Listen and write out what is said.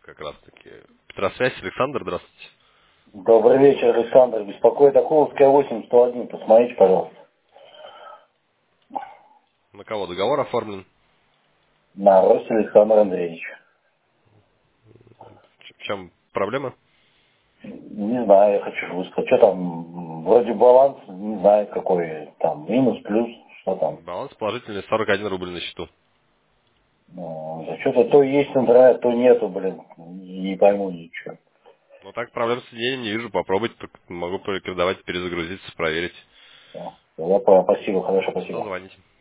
как раз таки. Петросвязь, Александр, здравствуйте. Добрый вечер, Александр. Беспокоит Окуловская 8-101. Посмотрите, пожалуйста. На кого договор оформлен? На рост Александр Андреевич. В чем проблема? Не знаю, я хочу высказать. Что там, вроде баланс, не знаю какой, там, минус, плюс, что там. Баланс положительный, 41 рубль на счету. Что-то то есть интернет, то нету, блин. Не пойму ничего. Ну так проблем с соединением не вижу, попробовать, могу порекомендовать перезагрузиться, проверить. Я понял, спасибо, хорошо, спасибо. Созвоните.